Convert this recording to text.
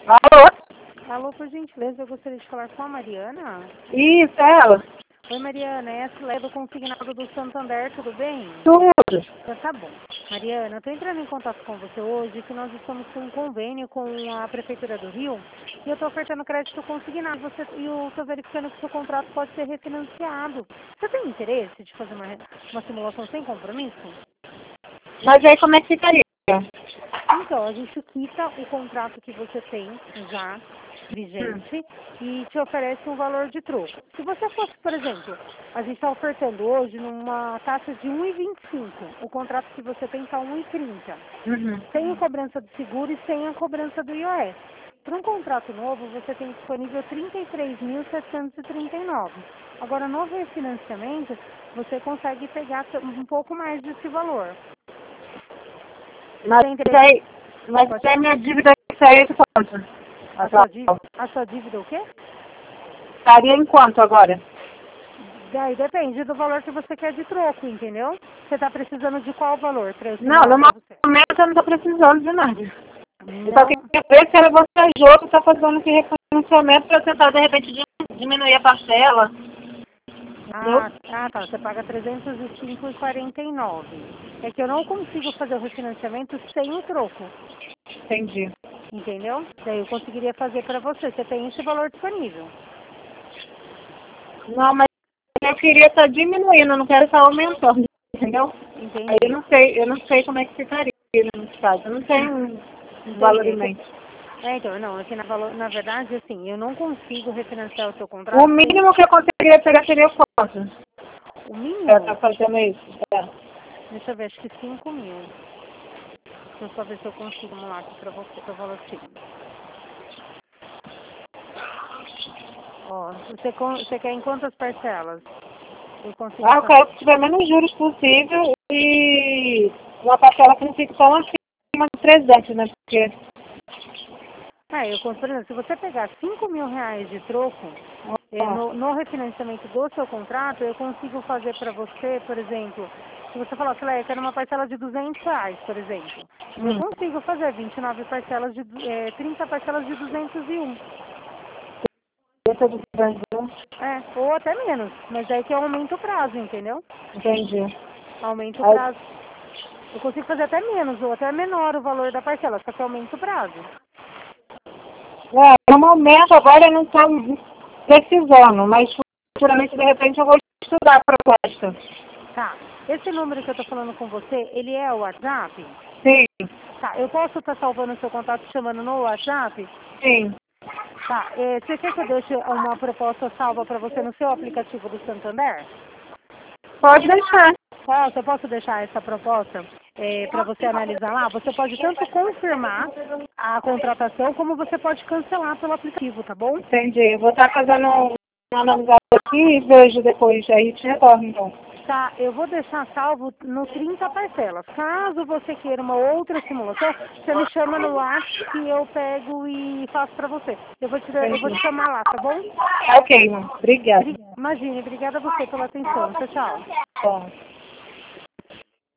Alô? Alô, por gentileza, eu gostaria de falar com a Mariana. Isso, é ela. Oi, Mariana, essa é do consignado do Santander, tudo bem? Tudo. Então tá bom. Mariana, eu estou entrando em contato com você hoje que nós estamos com um convênio com a Prefeitura do Rio e eu estou ofertando crédito consignado e eu estou verificando que o seu contrato pode ser refinanciado. Você tem interesse de fazer uma simulação sem compromisso? Mas aí como é que ficaria? Então, a gente quita o contrato que você tem já vigente e te oferece um valor de troco. Se você fosse, por exemplo, a gente está ofertando hoje numa taxa de 1,25. O contrato que você tem está 1,30. Sem a cobrança do seguro e sem a cobrança do IOS. Para um contrato novo, você tem disponível 33.739. Agora, no refinanciamento, você consegue pegar um pouco mais desse valor. Mas aí minha dívida saiu de quanto? A sua dívida o quê? Estaria em quanto agora? Daí depende do valor que você quer de troco, entendeu? Você está precisando de qual valor para eu Não, simular no para você? momento eu não estou precisando de nada. Eu só Não. queria ver se era você ajuda que está fazendo esse refinanciamento para tentar, de repente, diminuir a parcela. Tá. Você paga 305,49. É que eu não consigo fazer o refinanciamento sem o troco, Entendi. entendeu? Daí eu conseguiria fazer para você. Você tem esse valor disponível. Não, mas eu queria estar diminuindo, eu não quero estar aumentando, entendeu? Aí Entendi. eu não sei como é que ficaria nesse caso. Eu não tenho um valor em Entendi. mente. Então, não, é que na verdade, assim, eu não consigo refinanciar o seu O contrato sem mínimo que eu conseguiria pegar seria quanto? o Ela tá mínimo. fazendo isso. É. Deixa eu ver, acho que 5 mil. Deixa eu só ver se eu consigo simular aqui pra você, pra Valocine. Ó, você quer em quantas parcelas? Eu consigo Eu quero que tiver menos juros possível e uma parcela que não fique tão acima de 300, né? Porque por exemplo, se você pegar 5 mil reais de troco, no refinanciamento do seu contrato, eu consigo fazer pra você, por exemplo, se você falar, eu quero uma parcela de 200 reais, por exemplo, eu consigo fazer 29 parcelas 30 parcelas de 201. esse é do Brasil. Ou até menos, mas aí que aumenta o prazo, entendeu? Entendi. Aumenta o Aí, prazo. Eu consigo fazer até menos, ou até menor o valor da parcela, só que aumenta o prazo. no momento agora eu não estou precisando, mas futuramente de repente eu vou estudar a proposta. Tá. Esse número que eu tô falando com você, ele é o WhatsApp? Sim, Tá. Eu posso estar salvando o seu contato chamando no WhatsApp? sim. Tá. Você quer que eu deixe uma proposta salva para você no seu aplicativo do Santander? Pode deixar. Eu posso deixar essa proposta para você analisar lá? Você pode tanto confirmar a contratação, como você pode cancelar pelo aplicativo, tá bom? Entendi. Eu vou estar fazendo uma analisada aqui e vejo depois. Aí te retorno então. Tá, eu vou deixar salvo no 30 parcelas. Caso você queira uma outra simulação, você me chama no WhatsApp que eu pego e faço pra você. Eu vou te chamar lá, tá bom? Ok, irmão. Obrigada. Imagine, obrigada a você pela atenção. Tchau, tchau. Bom.